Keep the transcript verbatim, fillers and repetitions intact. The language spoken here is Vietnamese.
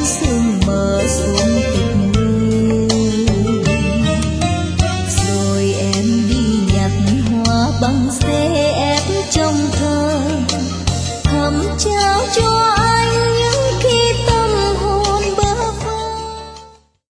sương mờ xuống tịch liêu. Rồi em đi nhặt hoa băng xe